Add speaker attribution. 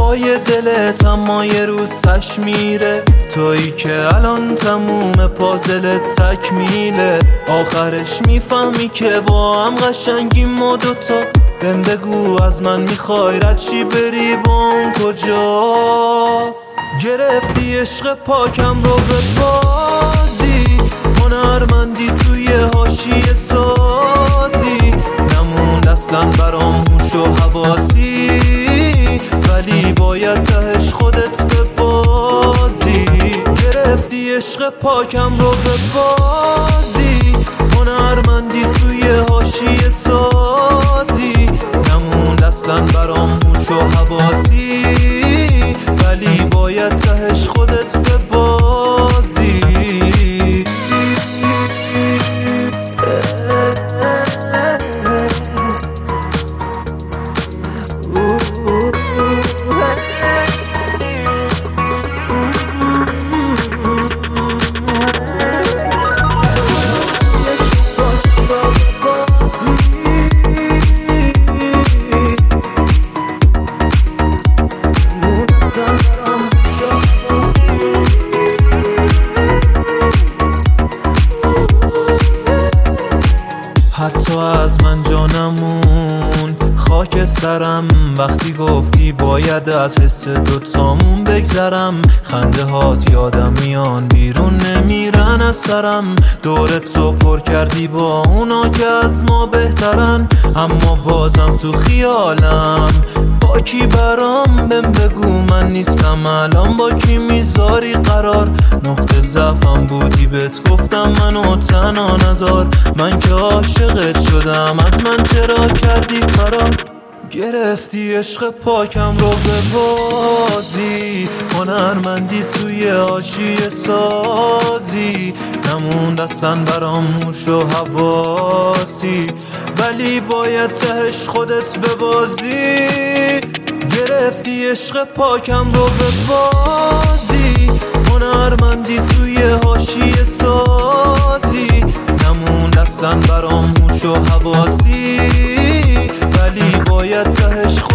Speaker 1: پای دلت اما یه روز تش میره، تویی که الان تموم پازلت تکمیله. آخرش میفهمی که با هم قشنگیم و دوتا. بهم بگو از من میخوای رد چی بری با اون کجا؟ گرفتی عشق پاکم رو به بازی، هنرمندی توی حاشیه سازی. نموند اصلا برام هوش و حواسی، ولی باید تهش خودت ببازی. گرفتی عشق پاکم رو به بازی، هنرمندی توی حاشیه سازی. نموند اصلا برام هوش و حواسی، ولی باید تهش خودت ببازی. حتی از من جانمون خاک سرم، وقتی گفتی باید از حس دوتامون بگذرم. خنده هات یادم میان بیرون نمیرن از سرم، دورت رو پر کردی با اونا که از ما بهترن. اما بازم تو خیالم با کی برام؟ بهم بگو من نیستم الان با کی میذاری قرار؟ نقطه ضعفم بودی بهت گفتم منو تنها نذار. من که عاشقت شدم از من چرا کردی فرار؟ گرفتی عشق پاکم رو به بازی، هنرمندی توی حاشیه سازی. نموند اصلا برام هوش و حواسی، ولی باید تهش خودت ببازی. گرفتی عشق پاکم رو به بازی، هنرمندی توی حاشیه سازی. نموند اصلا برام هوش و حواسی، ولی باید تهش